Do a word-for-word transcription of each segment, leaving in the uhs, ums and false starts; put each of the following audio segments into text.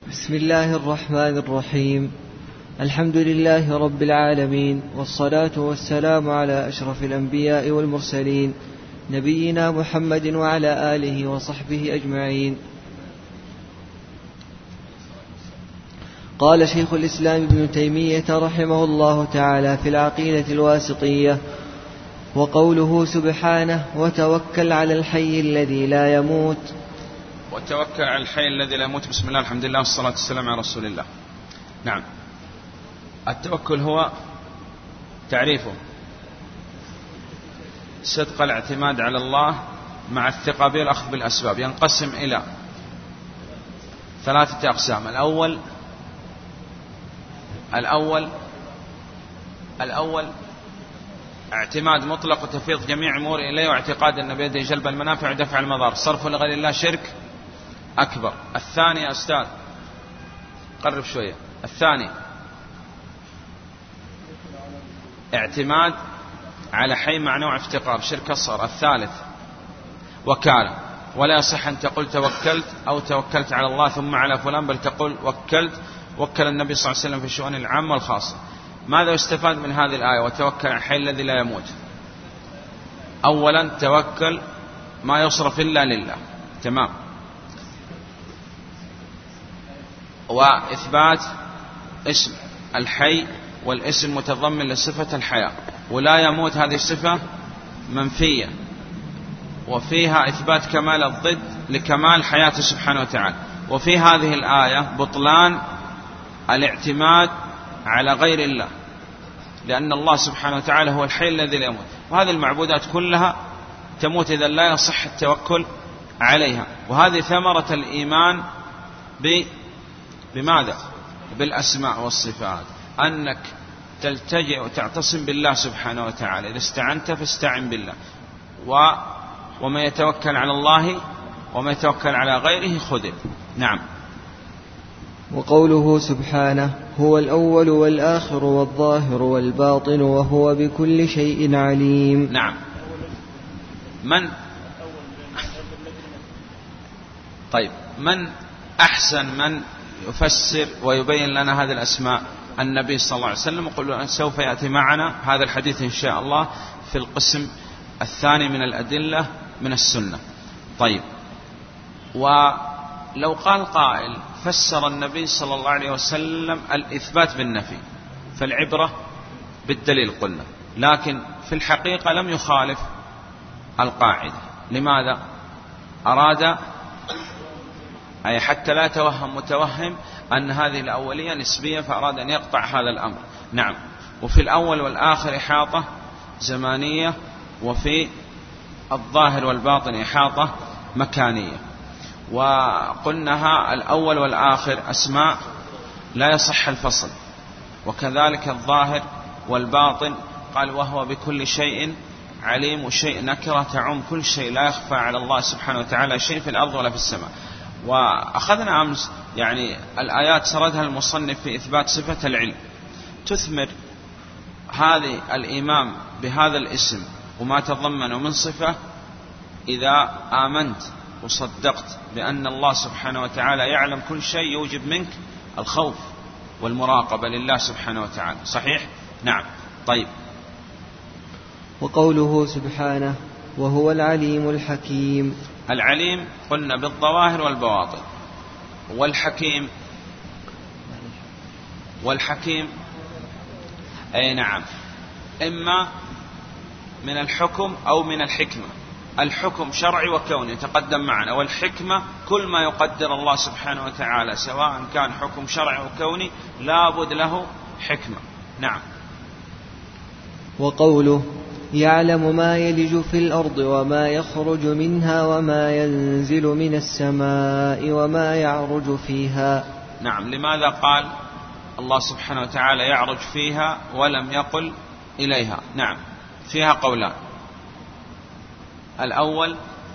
بسم الله الرحمن الرحيم. الحمد لله رب العالمين، والصلاة والسلام على أشرف الأنبياء والمرسلين، نبينا محمد وعلى آله وصحبه أجمعين. قال شيخ الإسلام ابن تيمية رحمه الله تعالى في العقيدة الواسطية: وقوله سبحانه: وتوكل على الحي الذي لا يموت. وتوكل على الحي الذي لا يموت. بسم الله، الحمد لله، والصلاة والسلام على رسول الله. نعم، التوكل هو تعريفه صدق الاعتماد على الله مع الثقة به والأخذ بالأسباب. ينقسم إلى ثلاثة أقسام. الأول الأول الأول اعتماد مطلق وتفويض جميع أمور إليه، واعتقاد أن بيده جلب المنافع ودفع المضار، صرف لغير الله شرك أكبر. الثاني يا أستاذ قرب شوية. الثاني اعتماد على حي مع نوع افتقار، شرك أصغر. الثالث وكالة، ولا يصح أن تقول توكلت أو توكلت على الله ثم على فلان، بل تقول وكلت، وكل النبي صلى الله عليه وسلم في الشؤون العامة والخاصة. ماذا يستفاد من هذه الآية وتوكل على الحي الذي لا يموت؟ أولا توكل ما يصرف إلا لله، تمام، وإثبات اسم الحي، والاسم متضمن لصفة الحياة، ولا يموت هذه الصفة منفية، وفيها إثبات كمال الضد لكمال حياته سبحانه وتعالى. وفي هذه الآية بطلان الاعتماد على غير الله، لأن الله سبحانه وتعالى هو الحي الذي لا يموت، وهذه المعبودات كلها تموت إذا لا يصح التوكل عليها. وهذه ثمرة الإيمان ب بماذا؟ بالأسماء والصفات، أنك تلتجئ وتعتصم بالله سبحانه وتعالى. إذا استعنت فاستعن بالله، و... وما يتوكل على الله وما يتوكل على غيره خذل. نعم. وقوله سبحانه: هو الأول والآخر والظاهر والباطن وهو بكل شيء عليم. نعم. من طيب من أحسن من يفسر ويبين لنا هذه الأسماء؟ النبي صلى الله عليه وسلم. يقول سوف يأتي معنا هذا الحديث إن شاء الله في القسم الثاني من الأدلة من السنة. طيب، ولو قال قائل فسر النبي صلى الله عليه وسلم الإثبات بالنفي، فالعبرة بالدليل قلنا، لكن في الحقيقة لم يخالف القاعدة. لماذا؟ أراد أي حتى لا توهم متوهم أن هذه الأولية نسبية، فأراد أن يقطع هذا الأمر. نعم. وفي الأول والآخر إحاطة زمانية، وفي الظاهر والباطن إحاطة مكانية. وقلناها الأول والآخر أسماء لا يصح الفصل، وكذلك الظاهر والباطن قال وهو بكل شيء عليم، وشيء نكرة تعم كل شيء، لا يخفى على الله سبحانه وتعالى شيء في الأرض ولا في السماء. وأخذنا أمس يعني الآيات سردها المصنف في إثبات صفة العلم، تثمر هذه الإيمان بهذا الاسم وما تضمنه من صفة إذا آمنت وصدقت بأن الله سبحانه وتعالى يعلم كل شيء، يوجب منك الخوف والمراقبة لله سبحانه وتعالى. صحيح؟ نعم. طيب، وقوله سبحانه: وهو العليم الحكيم. العليم قلنا بالظواهر والبواطن، والحكيم والحكيم أي نعم، إما من الحكم أو من الحكمة. الحكم شرعي وكوني تقدم معنا، والحكمة كل ما يقدر الله سبحانه وتعالى سواء كان حكم شرعي وكوني لابد له حكمة. نعم. وقوله: يعلم ما يلج في الأرض وما يخرج منها وما ينزل من السماء وما يعرج فيها. نعم. لماذا قال الله سبحانه وتعالى يعرج فيها ولم يقل إليها؟ نعم، فيها قولان. الأول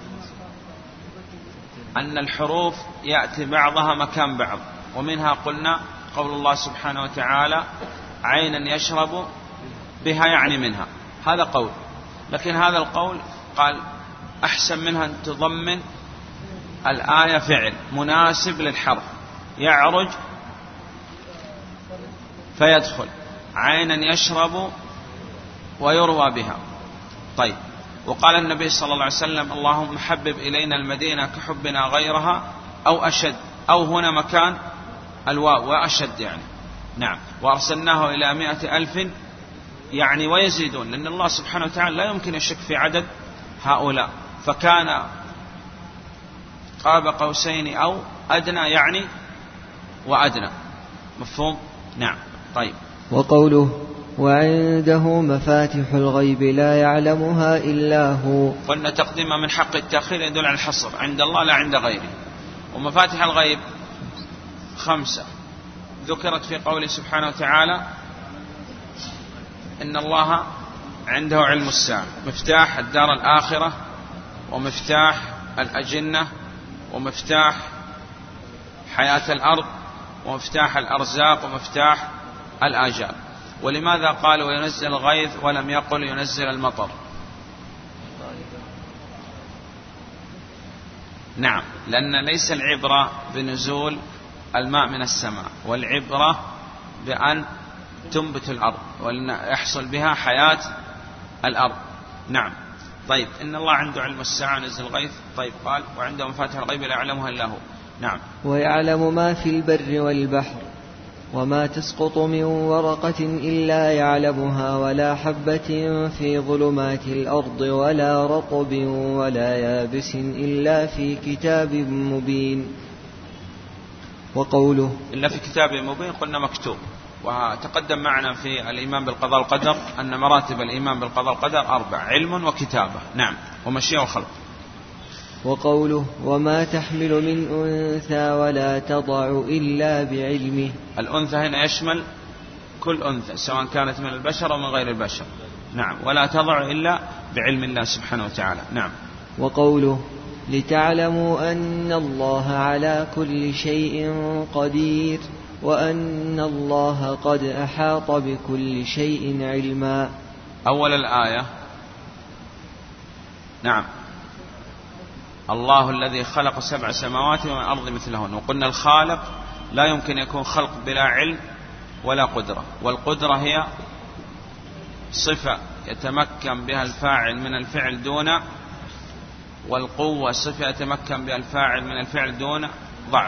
أن الحروف يأتي بعضها مكان بعض، ومنها قلنا قول الله سبحانه وتعالى عينا يشرب بها، يعني منها، هذا قول. لكن هذا القول قال أحسن منها أن تضمن الآية فعل مناسب للحرف، يعرج فيدخل، عينا يشرب ويروى بها. طيب، وقال النبي صلى الله عليه وسلم: اللهم حبب إلينا المدينة كحبنا غيرها أو أشد، أو هنا مكان الواو وأشد يعني. نعم. وأرسلناه إلى مائة ألف يعني ويزيدون، لأن الله سبحانه وتعالى لا يمكن يشك في عدد هؤلاء، فكان قاب قوسين أو أدنى يعني وأدنى. مفهوم؟ نعم. طيب. وقوله: وعنده مفاتح الغيب لا يعلمها إلا هو. قلنا تقديمها من حق التأخير يدل على الحصر، عند الله لا عند غيره. ومفاتح الغيب خمسة ذكرت في قوله سبحانه وتعالى: إن الله عنده علم الساعة، مفتاح الدار الآخرة، ومفتاح الأجنة، ومفتاح حياة الأرض، ومفتاح الأرزاق، ومفتاح الآجال. ولماذا قال وينزل الغيث ولم يقل ينزل المطر؟ نعم، لأن ليس العبرة بنزول الماء من السماء، والعبرة بأن تنبت الأرض وأن يحصل بها حياة الأرض. نعم. طيب، إن الله عنده علم الساعة نزل الغيث. طيب، قال وعنده مفاتح الغيب لا يعلمها إلا هو. نعم. ويعلم ما في البر والبحر، وما تسقط من ورقة إلا يعلمها، ولا حبة في ظلمات الأرض، ولا رطب ولا يابس إلا في كتاب مبين. وقوله: إلا في كتاب مبين، قلنا مكتوب. وتقدم معنا في الإيمان بالقضاء والقدر أن مراتب الإيمان بالقضاء والقدر أربع: علم وكتابة، نعم، ومشيئة وخلق. وقوله: وما تحمل من أنثى ولا تضع إلا بعلمه. الأنثى هنا يشمل كل أنثى سواء كانت من البشر أو من غير البشر. نعم. ولا تضع إلا بعلم الله سبحانه وتعالى. نعم. وقوله: لتعلموا أن الله على كل شيء قدير، وأن الله قد أحاط بكل شيء علما. أول الآية. نعم. الله الذي خلق سبع سماوات ومن الأرض مثلهن. وقلنا الخالق لا يمكن يكون خلق بلا علم ولا قدرة، والقدرة هي صفة يتمكن بها الفاعل من الفعل دون، والقوة صفة يتمكن بها الفاعل من الفعل دون ضعف.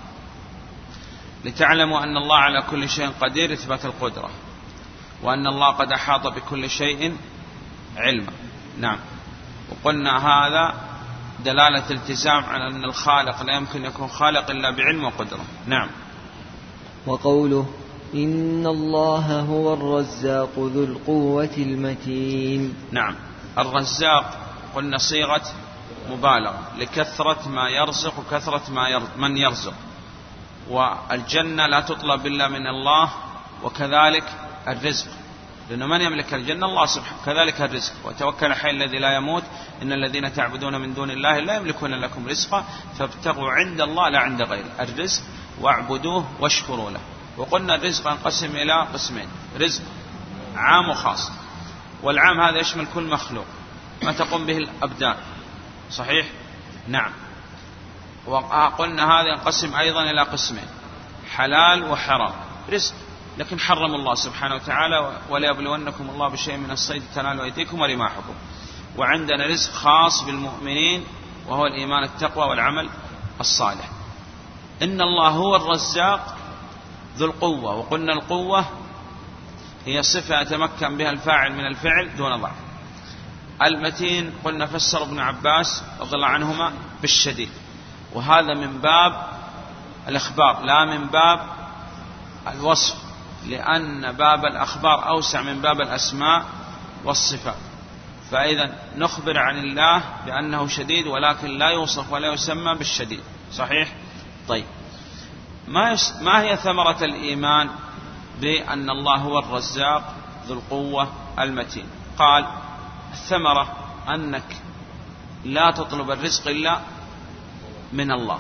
لتعلموا أن الله على كل شيء قدير، إثبات القدرة، وأن الله قد أحاط بكل شيء علما. نعم. وقلنا هذا دلالة التزام على أن الخالق لا يمكن يكون خالق إلا بعلم وقدرة. نعم. وقوله: إن الله هو الرزاق ذو القوة المتين. نعم. الرزاق قلنا صيغة مبالغة لكثرة ما يرزق وكثرة ما يرزق من يرزق، والجنة لا تطلب إلا من الله، وكذلك الرزق، لأنه من يملك الجنة؟ الله سبحانه. كذلك الرزق: وتوكل الحي الذي لا يموت إن الذين تعبدون من دون الله لا يملكون لكم رزقا فابتغوا عند الله لا عند غيره. الرزق واعبدوه واشكروا له. وقلنا الرزق ينقسم إلى قسمين: رزق عام وخاص. والعام هذا يشمل كل مخلوق ما تقوم به الأبدان. صحيح؟ نعم. وقلنا هذا ينقسم أيضا إلى قسمين: حلال وحرام. رزق لكن حرم الله سبحانه وتعالى: وليبلونكم الله بشيء من الصيد تنالوا أيديكم ورماحكم. وعندنا رزق خاص بالمؤمنين وهو الإيمان التقوى والعمل الصالح. إن الله هو الرزاق ذو القوة. وقلنا القوة هي صفة يتمكن بها الفاعل من الفعل دون ضعف. المتين قلنا فسر ابن عباس رضي الله عنهما بالشديد، وهذا من باب الإخبار لا من باب الوصف، لأن باب الأخبار أوسع من باب الأسماء والصفات. فإذا نخبر عن الله بأنه شديد، ولكن لا يوصف ولا يسمى بالشديد. صحيح؟ طيب، ما, يس... ما هي ثمرة الإيمان بأن الله هو الرزاق ذو القوة المتين؟ قال: الثمرة أنك لا تطلب الرزق إلا من الله،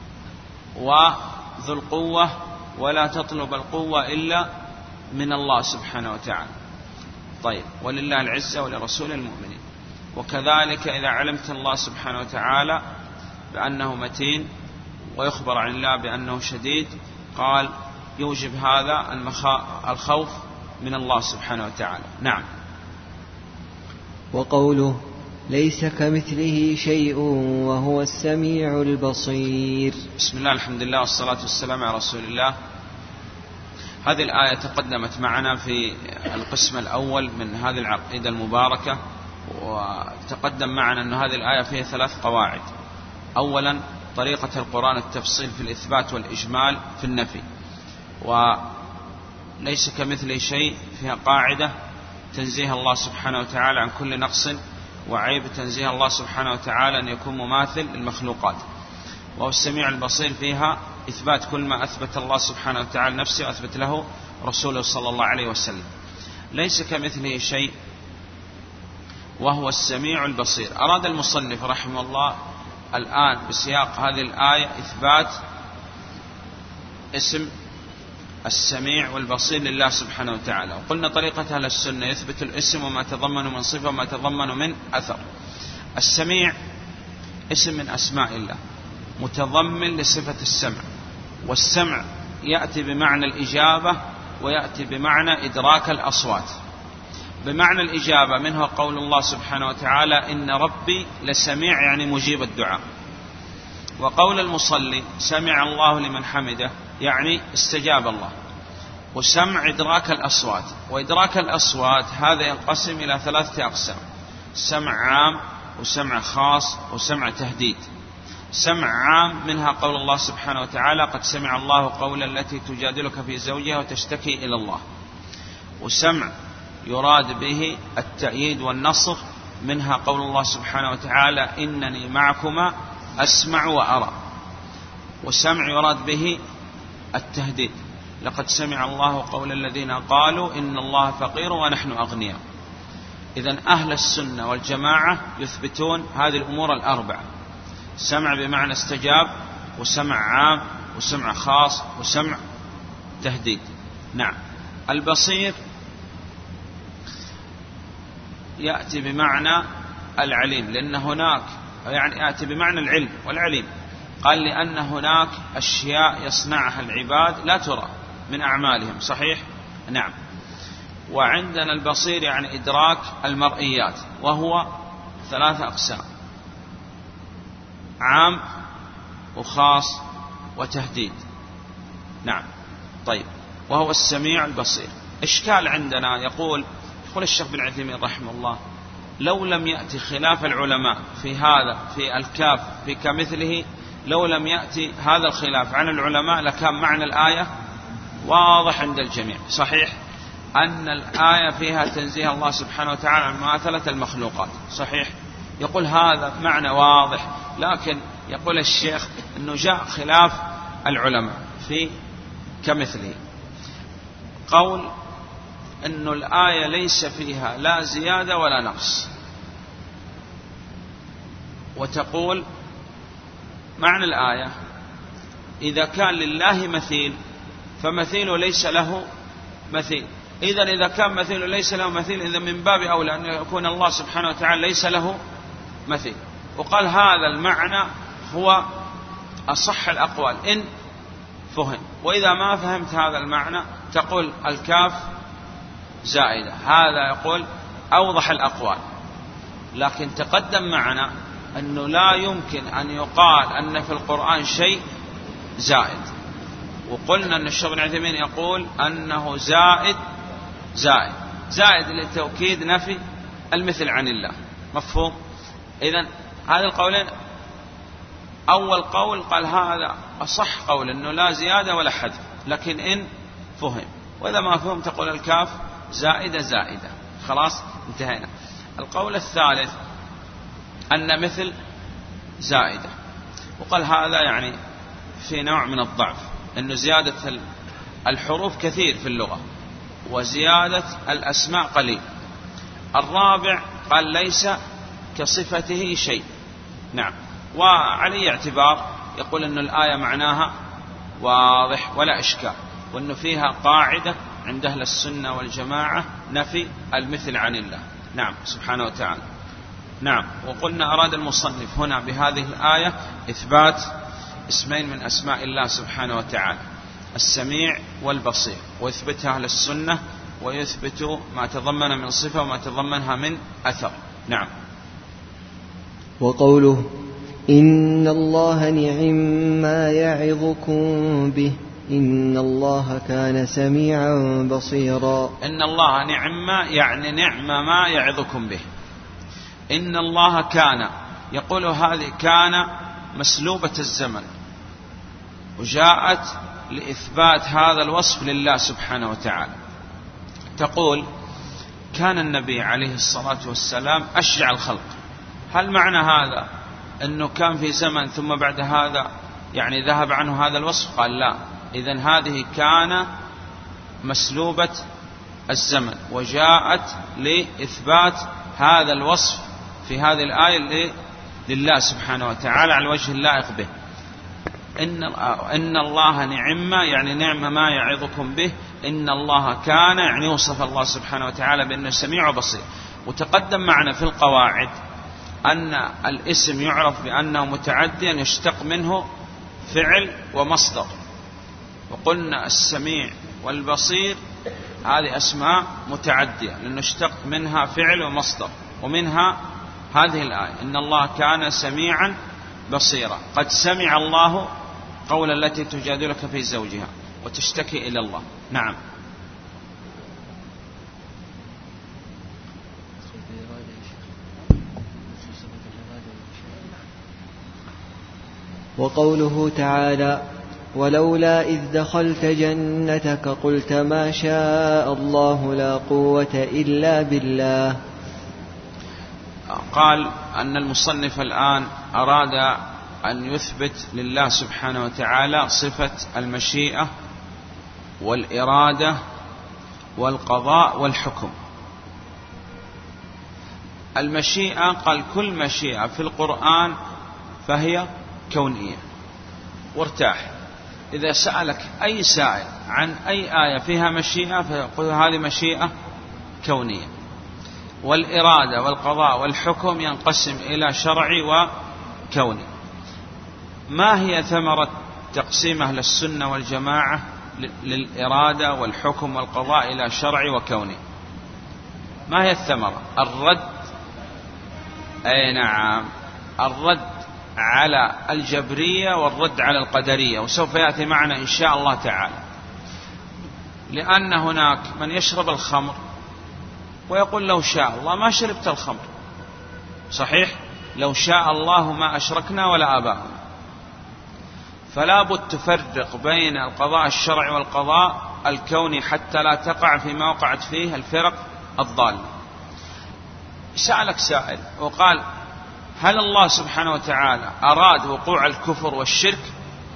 وذو القوة ولا تطلب القوة إلا من الله سبحانه وتعالى. طيب، ولله العزة ولرسول المؤمنين. وكذلك إذا علمت الله سبحانه وتعالى بأنه متين ويخبر عن الله بأنه شديد، قال يوجب هذا الخوف من الله سبحانه وتعالى. نعم. وقوله ليس كمثله شيء وهو السميع البصير. بسم الله الحمد لله والصلاة والسلام على رسول الله. هذه الآية تقدمت معنا في القسم الأول من هذه العقيدة المباركة، وتقدم معنا أن هذه الآية فيها ثلاث قواعد. أولا طريقة القرآن التفصيل في الإثبات والإجمال في النفي، وليس كمثله شيء فيها قاعدة تنزيه الله سبحانه وتعالى عن كل نقص وعيب، تنزيه الله سبحانه وتعالى أن يكون مماثل للمخلوقات. وهو السميع البصير فيها إثبات كل ما أثبت الله سبحانه وتعالى نفسه وأثبت له رسوله صلى الله عليه وسلم. ليس كمثله شيء وهو السميع البصير. أراد المصنف رحمه الله الآن بسياق هذه الآية إثبات اسم السميع والبصير لله سبحانه وتعالى. وقلنا طريقة أهل السنة يثبت الاسم وما تضمن من صفة وما تضمن من أثر. السميع اسم من أسماء الله متضمن لصفة السمع، والسمع يأتي بمعنى الإجابة ويأتي بمعنى إدراك الأصوات. بمعنى الإجابة منه قول الله سبحانه وتعالى إن ربي لسميع، يعني مجيب الدعاء. وقول المصلي سمع الله لمن حمده، يعني استجاب الله. وسمع إدراك الأصوات، وإدراك الأصوات هذا ينقسم إلى ثلاثة أقسام: سمع عام وسمع خاص وسمع تهديد. سمع عام منها قول الله سبحانه وتعالى قد سمع الله قول التي تجادلك في زوجها وتشتكي إلى الله. وسمع يراد به التأييد والنصر، منها قول الله سبحانه وتعالى إنني معكما أسمع وأرى. وسمع يراد به التهديد، لقد سمع الله قول الذين قالوا إن الله فقير ونحن أغنياء. إذن أهل السنة والجماعة يثبتون هذه الأمور الأربعة: سمع بمعنى استجاب، وسمع عام، وسمع خاص، وسمع تهديد. نعم. البصير يأتي بمعنى العليم، لأن هناك يعني يأتي بمعنى العلم والعليم. قال لأن هناك أشياء يصنعها العباد لا ترى من أعمالهم. صحيح؟ نعم. وعندنا البصير يعني إدراك المرئيات، وهو ثلاثة أقسام: عام وخاص وتهديد. نعم. طيب. وهو السميع البصير. إشكال عندنا، يقول يقول الشيخ بن عثيمين رحمه الله: لو لم يأتي خلاف العلماء في هذا في الكاف في كمثله، لو لم يأتي هذا الخلاف عن العلماء لكان معنى الآية واضح عند الجميع. صحيح أن الآية فيها تنزيه الله سبحانه وتعالى عن مماثلة المخلوقات. صحيح. يقول هذا معنى واضح، لكن يقول الشيخ أنه جاء خلاف العلماء في كمثله. قول أن الآية ليس فيها لا زيادة ولا نقص، وتقول معنى الآية إذا كان لله مثيل فمثيله ليس له مثيل. إذن إذا كان مثيله ليس له مثيل، إذا من باب أولى أن يكون الله سبحانه وتعالى ليس له مثيل. وقال هذا المعنى هو أصح الأقوال إن فهم. وإذا ما فهمت هذا المعنى تقول الكاف زائدة. هذا يقول أوضح الأقوال. لكن تقدم معنا أنه لا يمكن أن يقال أن في القرآن شيء زائد، وقلنا أن الشيخ بن عثيمين يقول أنه زائد زائد زائد لتوكيد نفي المثل عن الله. مفهوم؟ إذن هذا القولين، أول قول قال هذا أصح قول أنه لا زيادة ولا حذف، لكن إن فهم. وإذا ما فهم تقول الكاف زائدة زائدة. خلاص انتهينا. القول الثالث أن مثل زائدة، وقال هذا يعني في نوع من الضعف، أنه زيادة الحروف كثير في اللغة وزيادة الأسماء قليل. الرابع قال ليس كصفته شيء. نعم. وعليه اعتبار يقول أن الآية معناها واضح ولا إشكال، وأنه فيها قاعدة عند أهل السنة والجماعة نفي المثل عن الله. نعم سبحانه وتعالى. نعم. وقلنا أراد المصنف هنا بهذه الآية إثبات اسمين من أسماء الله سبحانه وتعالى، السميع والبصير، ويثبتها أهل السنة، ويثبت ما تضمن من صفة وما تضمنها من أثر. نعم. وقوله إن الله نعم ما يعظكم به إن الله كان سميعا بصيرا. إن الله نعم يعني نعم ما يعظكم به. إن الله كان، يقول هذه كان مسلوبة الزمن، وجاءت لإثبات هذا الوصف لله سبحانه وتعالى. تقول كان النبي عليه الصلاة والسلام أشجع الخلق، هل معنى هذا أنه كان في زمن ثم بعد هذا يعني ذهب عنه هذا الوصف؟ قال لا، إذن هذه كان مسلوبة الزمن، وجاءت لإثبات هذا الوصف في هذه الآية لله سبحانه وتعالى على الوجه اللائق به. إن, إن الله نعم يعني نعم ما يعظكم به. إن الله كان يعني وصف الله سبحانه وتعالى بأنه سميع وبصير. وتقدم معنا في القواعد أن الاسم يعرف بأنه متعديا يشتق منه فعل ومصدر، وقلنا السميع والبصير هذه أسماء متعدية لأنه اشتق منها فعل ومصدر، ومنها هذه الآية إن الله كان سميعا بصيرا. قد سمع الله قول التي تجادلك في زوجها وتشتكي إلى الله. نعم. وقوله تعالى ولولا إذ دخلت جنتك قلت ما شاء الله لا قوة إلا بالله. قال أن المصنف الآن أراد أن يثبت لله سبحانه وتعالى صفة المشيئة والإرادة والقضاء والحكم. المشيئة قال كل مشيئة في القرآن فهي كونية، وارتاح. إذا سألك أي سائل عن أي آية فيها مشيئة فيقول هذه مشيئة كونية. والإرادة والقضاء والحكم ينقسم إلى شرعي وكوني. ما هي ثمرة تقسيم أهل السنة والجماعة للإرادة والحكم والقضاء إلى شرعي وكوني؟ ما هي الثمرة؟ الرد، أي نعم، الرد على الجبرية والرد على القدرية، وسوف يأتي معنا إن شاء الله تعالى. لأن هناك من يشرب الخمر ويقول لو شاء الله ما شربت الخمر، صحيح؟ لو شاء الله ما أشركنا ولا آباؤنا. فلا بد تفرق بين القضاء الشرعي والقضاء الكوني حتى لا تقع فيما وقعت فيه الفرق الضالة. سألك سائل وقال هل الله سبحانه وتعالى أراد وقوع الكفر والشرك؟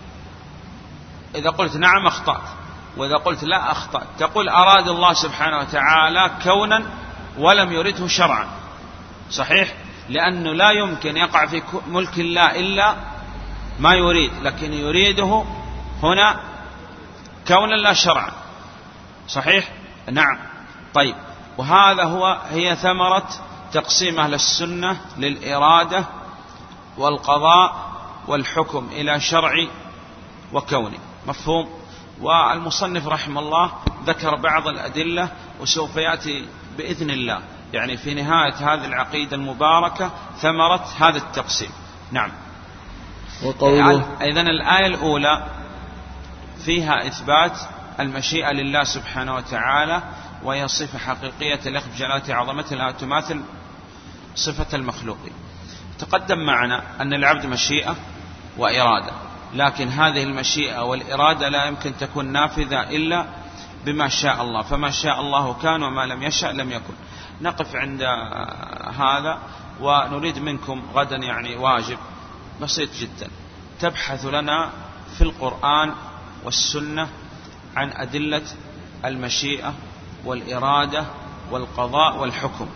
إذا قلت نعم أخطأت، وإذا قلت لا أخطأت. تقول أراد الله سبحانه وتعالى كونا ولم يرده شرعا، صحيح؟ لأنه لا يمكن يقع في ملك الله إلا ما يريد، لكن يريده هنا كونا لا شرعا، صحيح؟ نعم. طيب، وهذا هو هي ثمرة تقسيم أهل السنة للإرادة والقضاء والحكم إلى شرعي وكوني. مفهوم؟ والمصنف رحمه الله ذكر بعض الأدلة، وسوف يأتي بإذن الله يعني في نهاية هذه العقيدة المباركة ثمرة هذا التقسيم. نعم. وقوله إذن الآية الأولى فيها إثبات المشيئة لله سبحانه وتعالى، وهي صفة حقيقية تليق بجلالة عظمته لا تماثل صفة المخلوقين. تقدم معنا أن العبد مشيئة وإرادة، لكن هذه المشيئة والإرادة لا يمكن تكون نافذة إلا بما شاء الله، فما شاء الله كان وما لم يشاء لم يكن. نقف عند هذا، ونريد منكم غدا يعني واجب بسيط جدا، تبحث لنا في القرآن والسنة عن أدلة المشيئة والإرادة والقضاء والحكم.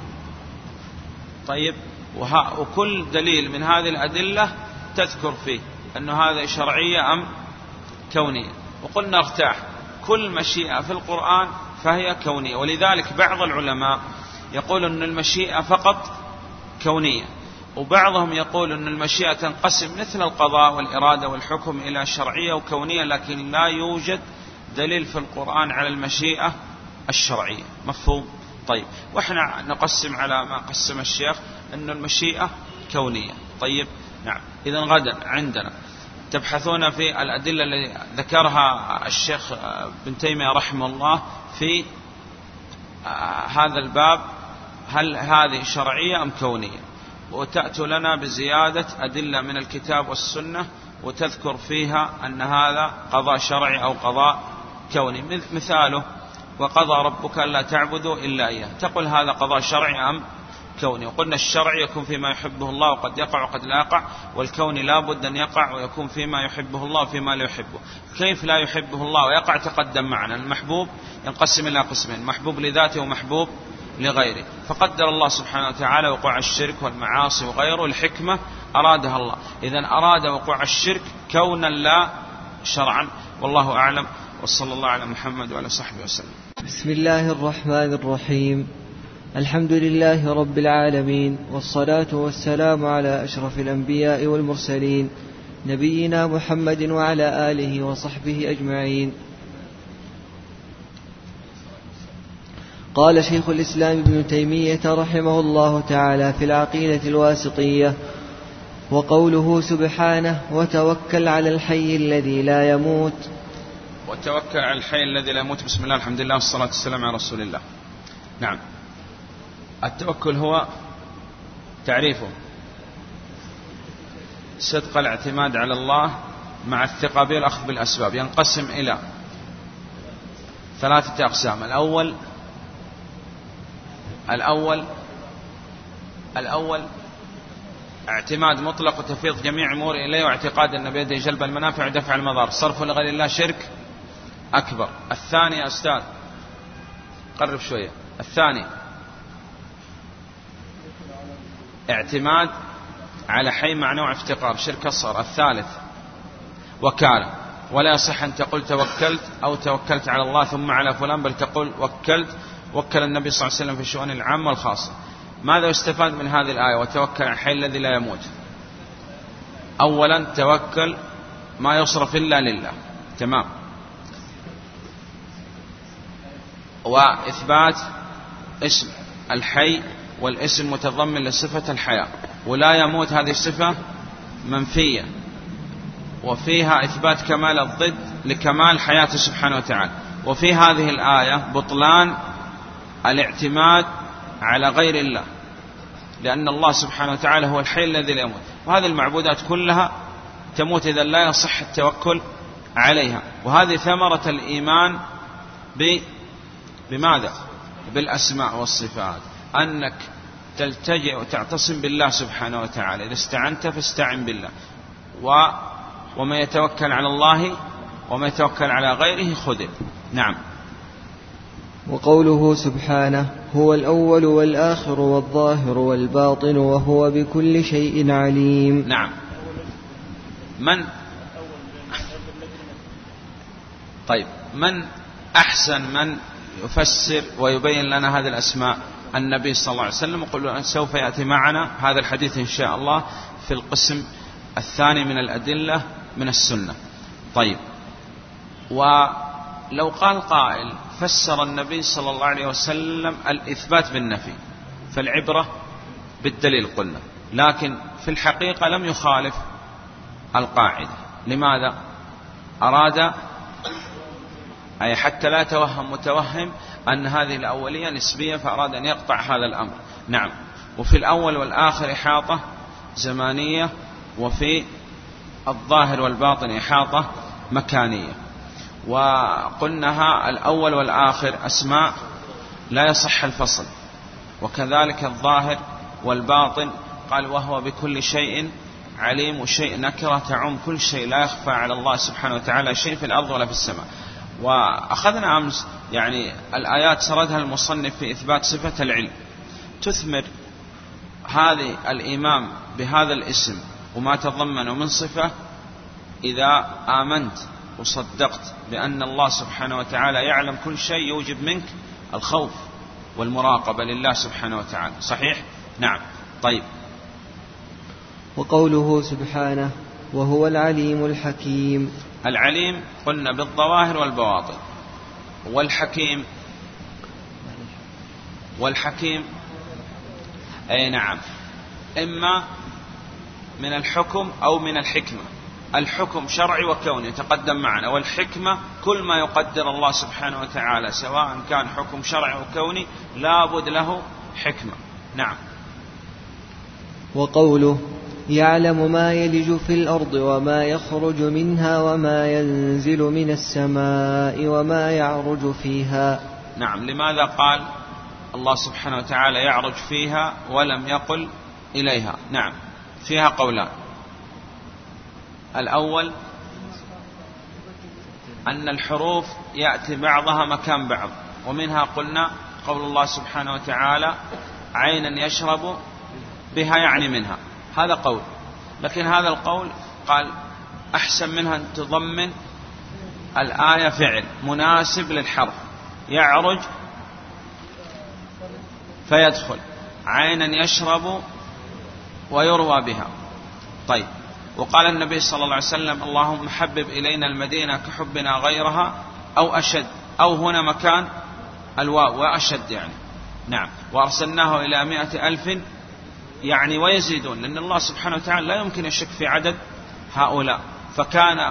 طيب، وكل دليل من هذه الأدلة تذكر فيه أنه هذا شرعية أم كونية. وقلنا ارتاح، كل مشيئة في القرآن فهي كونية. ولذلك بعض العلماء يقول أن المشيئة فقط كونية، وبعضهم يقول أن المشيئة تنقسم مثل القضاء والإرادة والحكم إلى شرعية وكونية، لكن لا يوجد دليل في القرآن على المشيئة الشرعية. مفهوم؟ طيب، وإحنا نقسم على ما قسم الشيخ أن المشيئة كونية. طيب نعم. إذن غدا عندنا تبحثون في الأدلة التي ذكرها الشيخ ابن تيمية رحمه الله في هذا الباب، هل هذه شرعية أم كونية، وتأتوا لنا بزيادة أدلة من الكتاب والسنة وتذكر فيها أن هذا قضاء شرعي أو قضاء كوني. مثاله وقضى ربك ألا تعبدوا إلا إياه، تقول هذا قضاء شرعي أم كوني؟ وقلنا الشرعي يكون فيما يحبه الله وقد يقع وقد لا يقع، والكوني لا بد أن يقع ويكون فيما يحبه الله وفيما لا يحبه. كيف لا يحبه الله ويقع تقدم معنا. المحبوب ينقسم إلى قسمين، محبوب لذاته ومحبوب لغيره، فقدر الله سبحانه وتعالى وقوع الشرك والمعاصي وغيره الحكمة أرادها الله، إذن أراد وقوع الشرك كونا لا شرعا. والله أعلم، وصلى الله على محمد وعلى صحبه وسلم. بسم الله الرحمن الرحيم. الحمد لله رب العالمين، والصلاة والسلام على أشرف الأنبياء والمرسلين، نبينا محمد وعلى آله وصحبه أجمعين. قال شيخ الإسلام ابن تيمية رحمه الله تعالى في العقيدة الواسطية: وقوله سبحانه: وتوكل على الحي الذي لا يموت. وتوكل على الحي الذي لا يموت. بسم الله، الحمد لله، والصلاة والسلام على رسول الله. نعم، التوكل هو تعريفه صدق الاعتماد على الله مع الثقة به والأخذ بالأسباب. ينقسم إلى ثلاثة أقسام. الأول الأول الأول اعتماد مطلق وتفويض جميع أمور إليه، واعتقاد أن بيده جلب المنافع ودفع المضار، صرف لغير الله شرك أكبر. الثاني يا أستاذ قرب شوية. الثاني اعتماد على حي مع نوع افتقار، شرك أصغر. الثالث وكالة، ولا يصح أن تقول توكلت أو توكلت على الله ثم على فلان، بل تقول وكلت، وكل النبي صلى الله عليه وسلم في الشؤون العامة والخاصة. ماذا يستفاد من هذه الآية وتوكل على الحي الذي لا يموت؟ أولا توكل ما يصرف إلا لله، تمام، وإثبات اسم الحي والاسم متضمن لصفة الحياة، ولا يموت هذه الصفة منفية وفيها إثبات كمال الضد لكمال حياته سبحانه وتعالى. وفي هذه الآية بطلان الاعتماد على غير الله، لأن الله سبحانه وتعالى هو الحي الذي لا يموت، وهذه المعبودات كلها تموت إذا لا يصح التوكل عليها. وهذه ثمرة الإيمان بماذا؟ بالأسماء والصفات، أنك تلتجئ وتعتصم بالله سبحانه وتعالى. إذا استعنت فاستعن بالله، و وما يتوكل على الله وما يتوكل على غيره خذل. نعم. وقوله سبحانه: هو الأول والآخر والظاهر والباطن وهو بكل شيء عليم. نعم. من طيب من أحسن من يفسر ويبين لنا هذه الأسماء؟ النبي صلى الله عليه وسلم، وقل سوف يأتي معنا هذا الحديث إن شاء الله في القسم الثاني من الأدلة من السنة. طيب، ولو قال قائل فسر النبي صلى الله عليه وسلم الإثبات بالنفي، فالعبرة بالدليل قلنا، لكن في الحقيقة لم يخالف القاعدة. لماذا؟ أراد أي حتى لا توهم متوهم أن هذه الأولية نسبية، فأراد أن يقطع هذا الأمر. نعم. وفي الأول والآخر إحاطة زمانية، وفي الظاهر والباطن إحاطة مكانية. وقلناها الأول والآخر أسماء لا يصح الفصل، وكذلك الظاهر والباطن قال وهو بكل شيء عليم، وشيء نكرة تعم كل شيء، لا يخفى على الله سبحانه وتعالى شيء في الأرض ولا في السماء. وأخذنا أمس يعني الآيات سردها المصنف في إثبات صفة العلم، تثمر هذه الإيمان بهذا الاسم وما تضمنه من صفة إذا آمنت وصدقت بأن الله سبحانه وتعالى يعلم كل شيء، يوجب منك الخوف والمراقبة لله سبحانه وتعالى. صحيح؟ نعم. طيب، وقوله سبحانه وهو العليم الحكيم. العليم قلنا بالظواهر والبواطن، والحكيم والحكيم أي نعم إما من الحكم أو من الحكمة. الحكم شرعي وكوني تقدم معنا، والحكمة كل ما يقدر الله سبحانه وتعالى سواء كان حكم شرعي أو كوني لابد له حكمة. نعم. وقوله يعلم ما يلج في الأرض وما يخرج منها وما ينزل من السماء وما يعرج فيها. نعم. لماذا قال الله سبحانه وتعالى يعرج فيها ولم يقل إليها؟ نعم، فيها قولان. الأول أن الحروف يأتي بعضها مكان بعض، ومنها قلنا قول الله سبحانه وتعالى عينا يشرب بها يعني منها، هذا قول. لكن هذا القول قال أحسن منها أن تضمن الآية فعل مناسب للحرف، يعرج فيدخل، عينا يشرب ويروى بها. طيب، وقال النبي صلى الله عليه وسلم اللهم حبب إلينا المدينة كحبنا غيرها أو أشد، أو هنا مكان الواو وأشد يعني. نعم. وأرسلناه إلى مائة ألف يعني ويزيدون، لأن الله سبحانه وتعالى لا يمكن يشك في عدد هؤلاء، فكان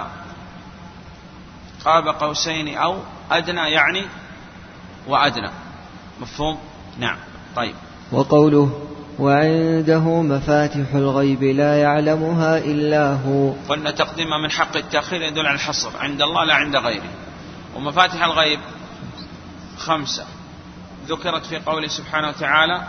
قاب قوسين أو أدنى يعني وأدنى. مفهوم؟ نعم. طيب. وقوله وعنده مفاتح الغيب لا يعلمها إلا هو. قلنا تقديمها من حق التأخير يدل على الحصر، عند الله لا عند غيره. ومفاتح الغيب خمسة ذكرت في قوله سبحانه وتعالى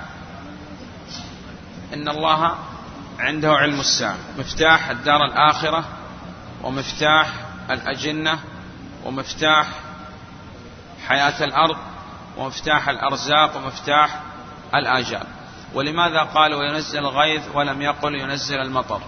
إن الله عنده علم الساعة، مفتاح الدار الآخرة، ومفتاح الأجنة، ومفتاح حياة الأرض، ومفتاح الأرزاق، ومفتاح الآجال. ولماذا قال وينزل الغيث ولم يقل ينزل المطر؟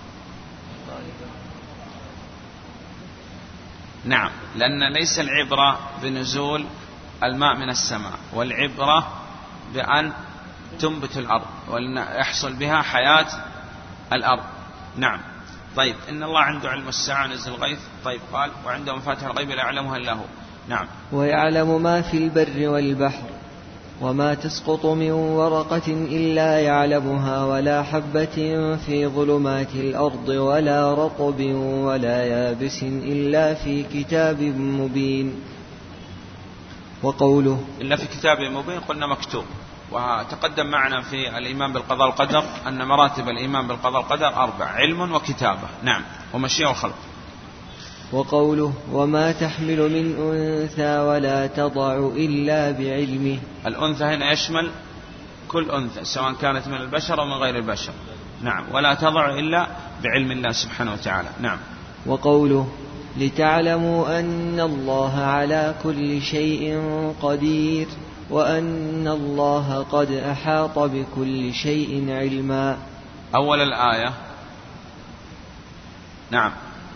نعم، لأن ليس العبرة بنزول الماء من السماء، والعبرة بأن تنبت الأرض وأن يحصل بها حياة الأرض. نعم. طيب، إن الله عنده علم الساعة نزل الغيث. طيب، قال وعنده مفاتح الغيب لا يعلمها إلا هو. نعم. ويعلم ما في البر والبحر وما تسقط من ورقة إلا يعلمها ولا حبة في ظلمات الأرض ولا رطب ولا يابس إلا في كتاب مبين. وقوله إلا في كتاب مبين قلنا مكتوب. وتقدم معنا في الإيمان بالقضاء والقدر أن مراتب الإيمان بالقضاء والقدر أربع: علم وكتابة، نعم، ومشيئة وخلق. وقوله وما تحمل من أنثى ولا تضع إلا بعلمه. الأنثى هنا يشمل كل أنثى سواء كانت من البشر أو من غير البشر. نعم. ولا تضع إلا بعلم الله سبحانه وتعالى. نعم. وقوله لتعلموا أن الله على كل شيء قدير وأن الله قد أحاط بكل شيء علما. أول الآية نعم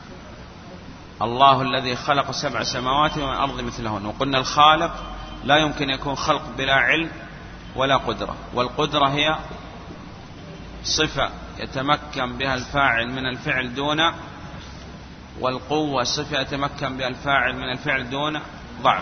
الله الذي خلق سبع سماوات والأرض مثلهن. وقلنا الخالق لا يمكن يكون خلق بلا علم ولا قدرة، والقدرة هي صفة يتمكن بها الفاعل من الفعل دون، والقوة صفة يتمكن بها الفاعل من الفعل دون ضعف.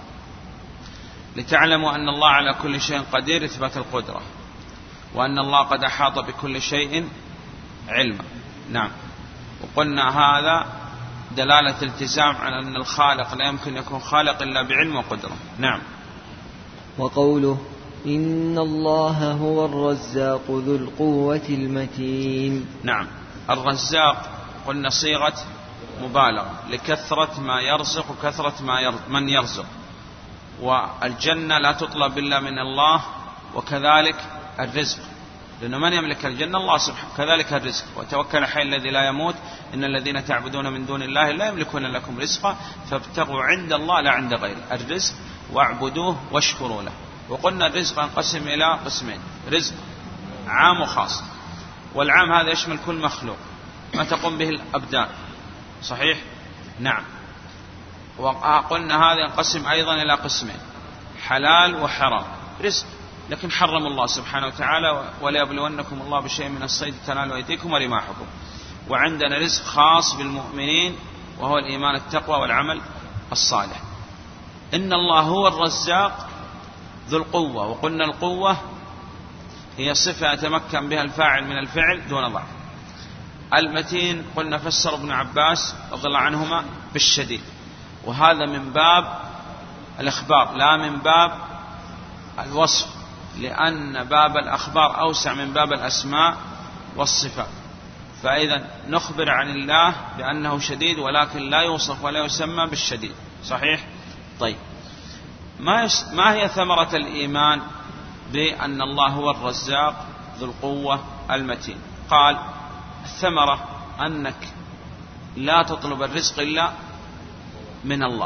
لتعلموا أن الله على كل شيء قدير إثبات القدرة، وأن الله قد أحاط بكل شيء علما. نعم. وقلنا هذا دلالة التزام على أن الخالق لا يمكن يكون خالق إلا بعلم وقدرة. نعم. وقوله إن الله هو الرزاق ذو القوة المتين. نعم. الرزاق قلنا صيغة مبالغة لكثرة ما يرزق وكثرة ما يرزق من يرزق، والجنة لا تطلب إلا من الله، وكذلك الرزق لأنه من يملك الجنة الله سبحانه، كذلك الرزق. وتوكل الحي الذي لا يموت إن الذين تعبدون من دون الله لا يملكون لكم رزقا فابتغوا عند الله لا عند غيره الرزق واعبدوه واشكروا له. وقلنا الرزق انقسم إلى قسمين: رزق عام وخاص، والعام هذا يشمل كل مخلوق ما تقوم به الأبدان. صحيح؟ نعم. وقلنا هذا ينقسم أيضا إلى قسمين: حلال وحرام. رزق لكن حرم الله سبحانه وتعالى وليبلونكم الله بشيء من الصيد تنالوا أيديكم ورماحكم. وعندنا رزق خاص بالمؤمنين وهو الإيمان التقوى والعمل الصالح. إن الله هو الرزاق ذو القوة، وقلنا القوة هي صفة يتمكن بها الفاعل من الفعل دون ضعف. المتين قلنا فسر ابن عباس رضي الله عنهما بالشديد، وهذا من باب الإخبار لا من باب الوصف، لأن باب الأخبار أوسع من باب الأسماء والصفات. فإذا نخبر عن الله بأنه شديد، ولكن لا يوصف ولا يسمى بالشديد. صحيح؟ طيب، ما, يس... ما هي ثمرة الإيمان بأن الله هو الرزاق ذو القوة المتين؟ قال الثمرة أنك لا تطلب الرزق إلا من الله،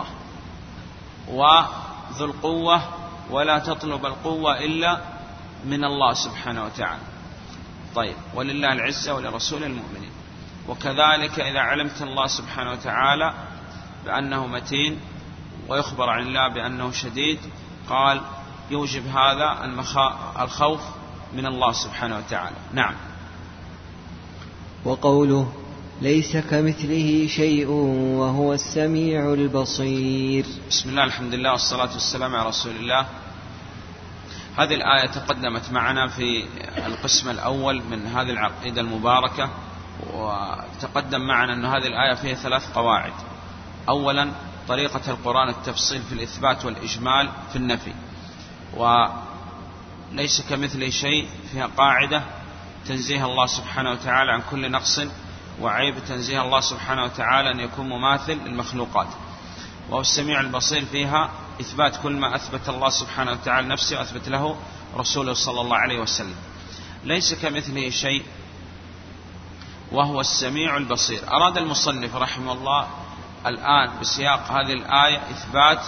وذو القوة ولا تطلب القوة إلا من الله سبحانه وتعالى. طيب، ولله العزة ولرسول المؤمنين. وكذلك إذا علمت الله سبحانه وتعالى بأنه متين ويخبر عن الله بأنه شديد، قال يوجب هذا الخوف من الله سبحانه وتعالى. نعم. وقوله ليس كمثله شيء وهو السميع البصير. بسم الله الحمد لله والصلاة والسلام على رسول الله. هذه الآية تقدمت معنا في القسم الأول من هذه العقيدة المباركة، وتقدم معنا أن هذه الآية فيها ثلاث قواعد. أولا طريقة القرآن التفصيل في الإثبات والإجمال في النفي، وليس كمثله شيء فيها قاعدة تنزيه الله سبحانه وتعالى عن كل نقص وعيب، تنزيه الله سبحانه وتعالى أن يكون مماثل للمخلوقات. وهو السميع البصير فيها إثبات كل ما أثبت الله سبحانه وتعالى نفسه وأثبت له رسوله صلى الله عليه وسلم. ليس كمثله شيء وهو السميع البصير. أراد المصنف رحمه الله الآن بسياق هذه الآية إثبات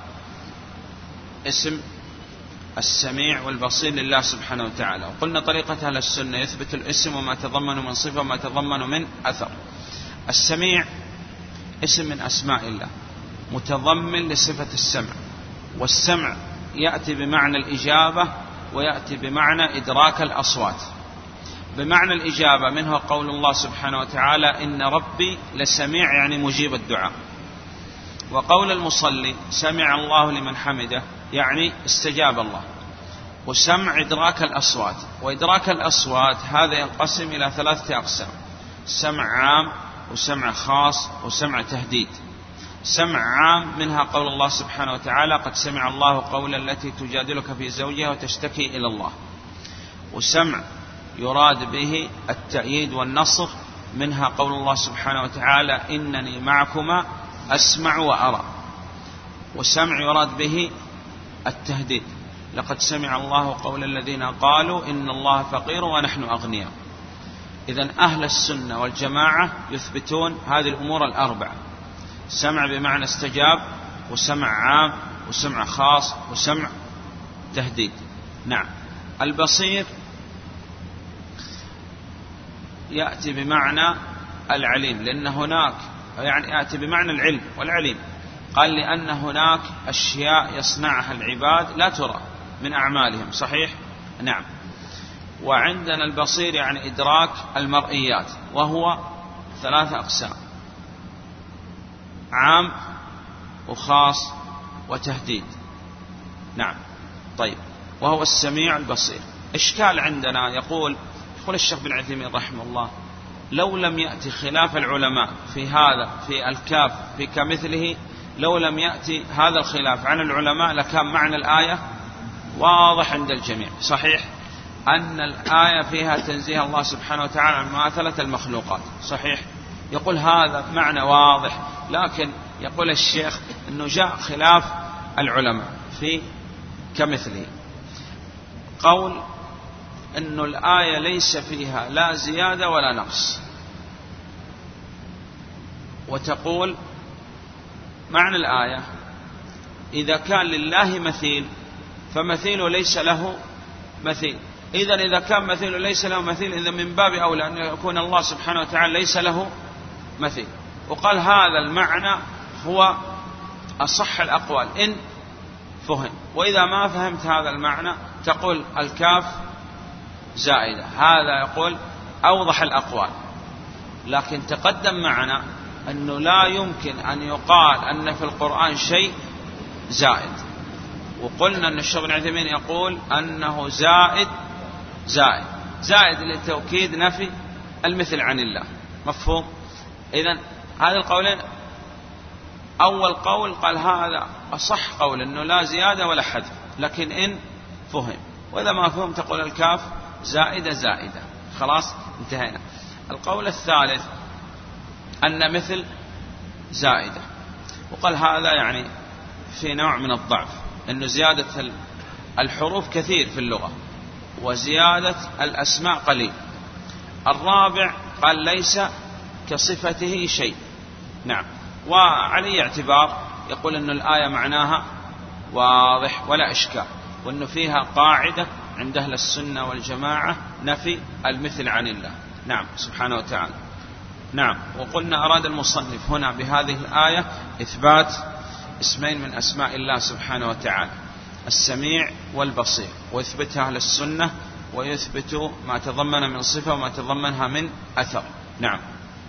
اسم السميع والبصير لله سبحانه وتعالى. وقلنا طريقة أهل السنة يثبت الاسم وما تضمن من صفة وما تضمن من أثر. السميع اسم من أسماء الله متضمن لصفة السمع، والسمع يأتي بمعنى الإجابة ويأتي بمعنى إدراك الأصوات. بمعنى الإجابة منه قول الله سبحانه وتعالى إن ربي لسميع، يعني مجيب الدعاء. وقول المصلي سمع الله لمن حمده، يعني استجاب الله. وسمع إدراك الأصوات، وإدراك الأصوات هذا ينقسم إلى ثلاثة أقسام: سمع عام وسمع خاص وسمع تهديد. سمع عام منها قول الله سبحانه وتعالى قد سمع الله قولا التي تجادلك في زوجها وتشتكي إلى الله. وسمع يراد به التأييد والنصر، منها قول الله سبحانه وتعالى إنني معكما أسمع وأرى. وسمع يراد به التهديد، لقد سمع الله قول الذين قالوا إن الله فقير ونحن أغنياء. إذن أهل السنة والجماعة يثبتون هذه الأمور الأربعة: سمع بمعنى استجاب، وسمع عام، وسمع خاص، وسمع تهديد. نعم. البصير يأتي بمعنى العليم، لأن هناك يعني يأتي بمعنى العلم والعليم. قال لأن هناك أشياء يصنعها العباد لا ترى من أعمالهم. صحيح؟ نعم. وعندنا البصير يعني إدراك المرئيات، وهو ثلاثة أقسام: عام وخاص وتهديد. نعم. طيب، وهو السميع البصير. إشكال عندنا يقول يقول الشيخ بن عثيمين رحمه الله: لو لم يأتي خلاف العلماء في هذا في الكاف في كمثله، لو لم يأتي هذا الخلاف عن العلماء لكان معنى الآية واضح عند الجميع. صحيح أن الآية فيها تنزيه الله سبحانه وتعالى عن مماثلة المخلوقات. صحيح. يقول هذا معنى واضح، لكن يقول الشيخ أنه جاء خلاف العلماء في كمثله. قول أن الآية ليس فيها لا زيادة ولا نقص، وتقول معنى الآية إذا كان لله مثيل فمثيله ليس له مثيل. إذن إذا كان مثيله ليس له مثيل، إذا من باب أولى أن يكون الله سبحانه وتعالى ليس له مثيل. وقال هذا المعنى هو أصح الأقوال إن فهم، وإذا ما فهمت هذا المعنى تقول الكاف زائدة، هذا يقول أوضح الأقوال. لكن تقدم معنا أنه لا يمكن أن يقال أن في القرآن شيء زائد، وقلنا أن الشيخ ابن عثيمين يقول أنه زائد زائد زائد لتوكيد نفي المثل عن الله. مفهوم؟ إذن هذا القولين، أول قول قال هذا أصح قول أنه لا زيادة ولا حذف، لكن إن فهم، وإذا ما فهم تقول الكاف زائدة زائدة، خلاص انتهينا. القول الثالث أن مثل زائدة، وقال هذا يعني في نوع من الضعف، أن زيادة الحروف كثير في اللغة وزيادة الأسماء قليل. الرابع قال ليس كصفته شيء. نعم، وعليه اعتبار يقول أن الآية معناها واضح ولا إشكال، وأنه فيها قاعدة عند أهل السنة والجماعة نفي المثل عن الله. نعم سبحانه وتعالى. نعم، وقلنا أراد المصنف هنا بهذه الآية إثبات اسمين من أسماء الله سبحانه وتعالى، السميع والبصير، ويثبتها أهل السنة، ويثبت ما تضمن من صفة وما تضمنها من أثر. نعم.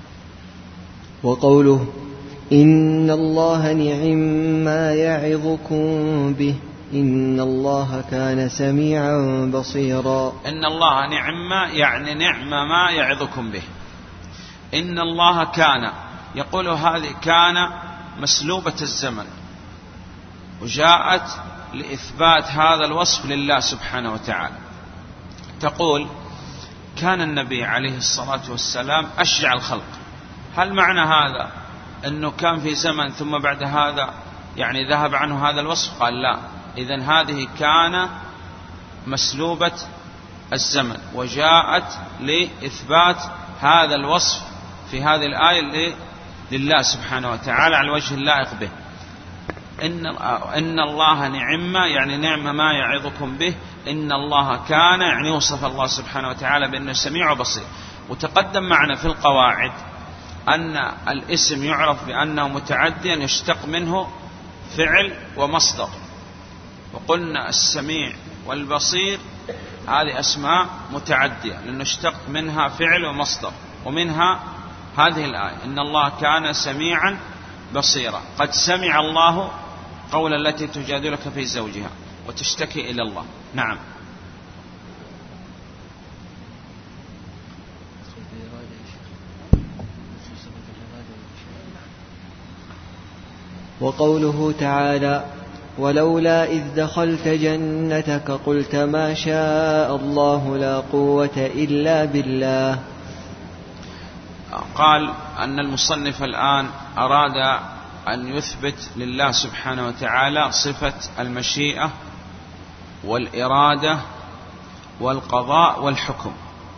وقوله إن الله نعم ما يعظكم به إن الله كان سميعا بصيرا. إن الله نعم يعني نعم ما يعظكم به. إن الله كان، يقول هذه كان مسلوبة الزمن، وجاءت لإثبات هذا الوصف لله سبحانه وتعالى. تقول كان النبي عليه الصلاة والسلام أشجع الخلق، هل معنى هذا أنه كان في زمن ثم بعد هذا يعني ذهب عنه هذا الوصف؟ قال لا، إذن هذه كان مسلوبة الزمن، وجاءت لإثبات هذا الوصف في هذه الآية لله سبحانه وتعالى على الوجه اللائق به. إن, إن الله نعم يعني نعم ما يعظكم به. إن الله كان يعني يوصف الله سبحانه وتعالى بأنه سميع وبصير. وتقدم معنا في القواعد أن الاسم يعرف بأنه متعديا يشتق منه فعل ومصدر، وقلنا السميع والبصير هذه أسماء متعدية لأنه اشتق منها فعل ومصدر، ومنها هذه الآية إن الله كان سميعا بصيرا. قد سمع الله قول التي تجادلك في زوجها وتشتكي إلى الله. نعم. وقوله تعالى ولولا إذ دخلت جنتك قلت ما شاء الله لا قوة إلا بالله. قال أن المصنف الآن أراد أن يثبت لله سبحانه وتعالى صفة المشيئة والإرادة والقضاء والحكم.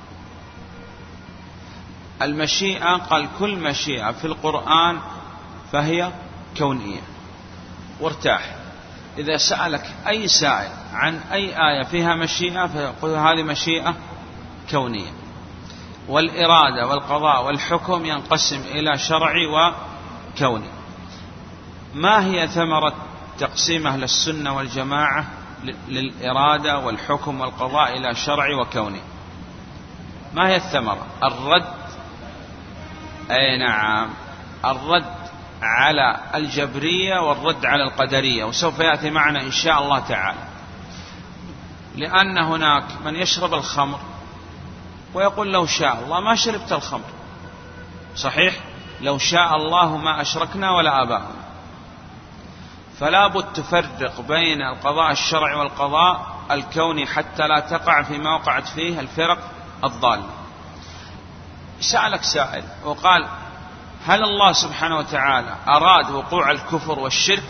المشيئة قال كل مشيئة في القرآن فهي كونية، وارتاح. إذا سألك أي سائل عن أي آية فيها مشيئة فيقول هذه مشيئة كونية. والإرادة والقضاء والحكم ينقسم إلى شرعي وكوني. ما هي ثمرة تقسيم أهل السنة والجماعة للإرادة والحكم والقضاء إلى شرعي وكوني؟ ما هي الثمرة؟ الرد، أي نعم، الرد على الجبرية والرد على القدرية، وسوف يأتي معنا إن شاء الله تعالى. لأن هناك من يشرب الخمر ويقول لو شاء الله ما شربت الخمر، صحيح؟ لو شاء الله ما أشركنا ولا آباؤنا. فلا بد تفرق بين القضاء الشرعي والقضاء الكوني حتى لا تقع فيما وقعت فيه الفرق الضالة. سألك سائل وقال هل الله سبحانه وتعالى أراد وقوع الكفر والشرك؟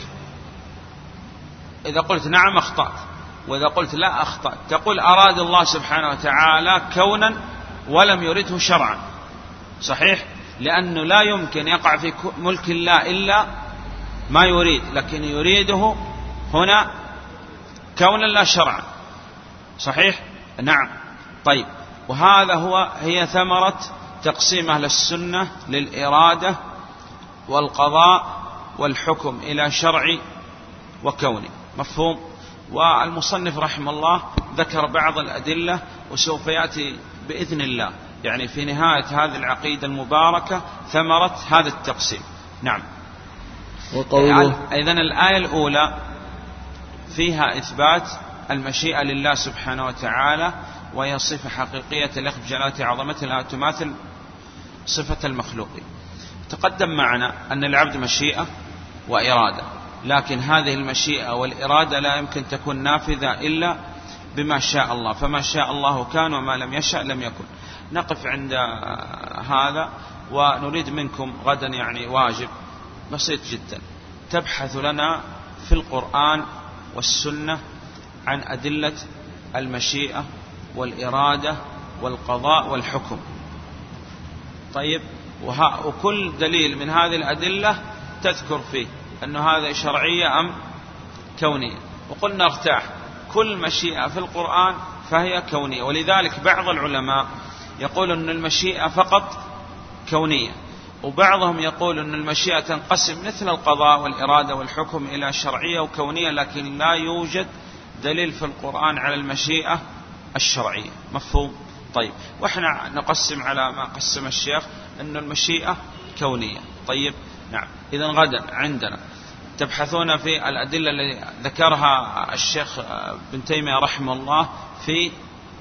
إذا قلت نعم أخطأت، وإذا قلت لا أخطأت. تقول أراد الله سبحانه وتعالى كونا ولم يرده شرعا، صحيح؟ لأنه لا يمكن يقع في ملك الله إلا ما يريد، لكن يريده هنا كونا لا شرعا، صحيح؟ نعم. طيب، وهذا هو هي ثمرة تقسيم أهل السنة للإرادة والقضاء والحكم إلى شرعي وكوني. مفهوم؟ والمصنف رحمه الله ذكر بعض الأدلة وسوف يأتي بإذن الله يعني في نهاية هذه العقيدة المباركة ثمرة هذا التقسيم. نعم. وقوله إذن الآية الأولى فيها إثبات المشيئة لله سبحانه وتعالى، وهي صفة حقيقية تليق بجلالة عظمته لا تماثل صفة المخلوقين. تقدم معنا أن العبد مشيئة وإرادة، لكن هذه المشيئة والإرادة لا يمكن تكون نافذة إلا بما شاء الله، فما شاء الله كان وما لم يشأ لم يكن. نقف عند هذا، ونريد منكم غدا يعني واجب بسيط جدا، تبحث لنا في القرآن والسنة عن أدلة المشيئة والإرادة والقضاء والحكم. طيب، وكل دليل من هذه الأدلة تذكر فيه أنه هذا شرعية أم كونية، وقلنا ارتاح كل مشيئة في القرآن فهي كونية. ولذلك بعض العلماء يقول أن المشيئة فقط كونية، وبعضهم يقول أن المشيئة تنقسم مثل القضاء والإرادة والحكم إلى شرعية وكونية، لكن لا يوجد دليل في القرآن على المشيئة الشرعية. مفهوم؟ طيب، وإحنا نقسم على ما قسم الشيخ أن المشيئة كونية. طيب، نعم. إذن غدا عندنا تبحثون في الأدلة التي ذكرها الشيخ ابن تيمية رحمه الله في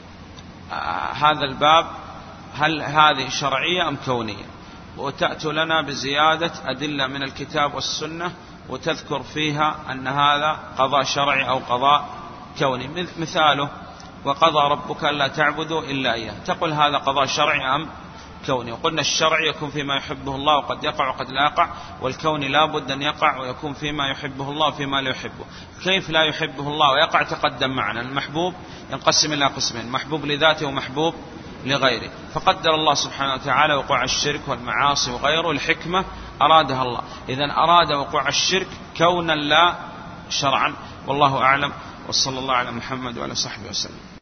هذا الباب، هل هذه شرعية أم كونية، وتأتوا لنا بزيادة أدلة من الكتاب والسنة وتذكر فيها أن هذا قضاء شرعي أو قضاء كوني. مثاله وقضى ربك ألا تعبدوا إلا إياه، تقول هذا قضاء شرعي أم كوني؟ وقلنا الشرع يكون فيما يحبه الله وقد يقع وقد لا يقع، والكون لا بد أن يقع ويكون فيما يحبه الله وفيما لا يحبه. كيف لا يحبه الله ويقع تقدم معنا. المحبوب ينقسم إلى قسمين، محبوب لذاته ومحبوب لغيره، فقدر الله سبحانه وتعالى وقوع الشرك والمعاصي وغيره الحكمة أرادها الله، إذن أراد وقوع الشرك كونا لا شرعا. والله أعلم، وصلى الله على محمد وعلى صحبه وسلم.